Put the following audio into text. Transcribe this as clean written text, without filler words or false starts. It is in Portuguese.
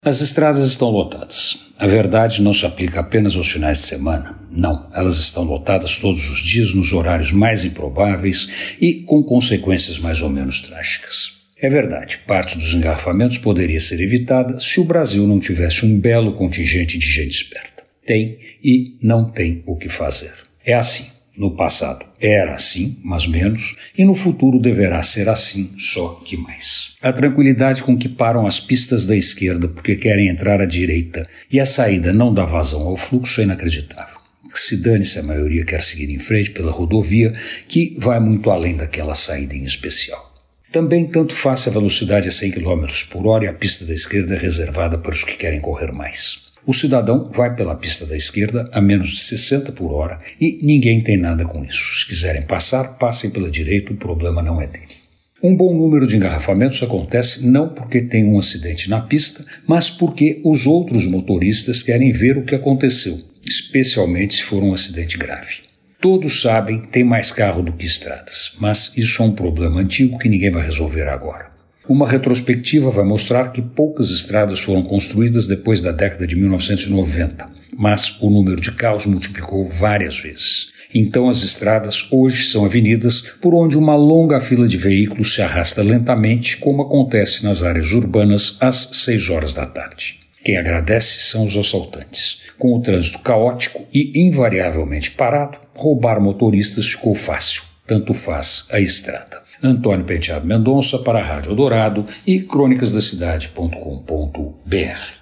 As estradas estão lotadas. A verdade não se aplica apenas aos finais de semana. Não, elas estão lotadas todos os dias nos horários mais improváveis e com consequências mais ou menos trágicas. É verdade, parte dos engarrafamentos poderia ser evitada se o Brasil não tivesse um belo contingente de gente esperta. Tem e não tem o que fazer. É assim. No passado era assim, mas menos, e no futuro deverá ser assim, só que mais. A tranquilidade com que param as pistas da esquerda porque querem entrar à direita e a saída não dá vazão ao fluxo é inacreditável. Que se dane se a maioria quer seguir em frente pela rodovia, que vai muito além daquela saída em especial. Também tanto faz se a velocidade é 100 km por hora e a pista da esquerda é reservada para os que querem correr mais. O cidadão vai pela pista da esquerda a menos de 60 por hora e ninguém tem nada com isso. Se quiserem passar, passem pela direita, o problema não é dele. Um bom número de engarrafamentos acontece não porque tem um acidente na pista, mas porque os outros motoristas querem ver o que aconteceu, especialmente se for um acidente grave. Todos sabem, tem mais carro do que estradas, mas isso é um problema antigo que ninguém vai resolver agora. Uma retrospectiva vai mostrar que poucas estradas foram construídas depois da década de 1990, mas o número de carros multiplicou várias vezes. Então as estradas hoje são avenidas por onde uma longa fila de veículos se arrasta lentamente, como acontece nas áreas urbanas às 6 horas da tarde. Quem agradece são os assaltantes. Com o trânsito caótico e invariavelmente parado, roubar motoristas ficou fácil, tanto faz a estrada. Antônio Penteado Mendonça para a Rádio Eldorado e crônicasdacidade.com.br.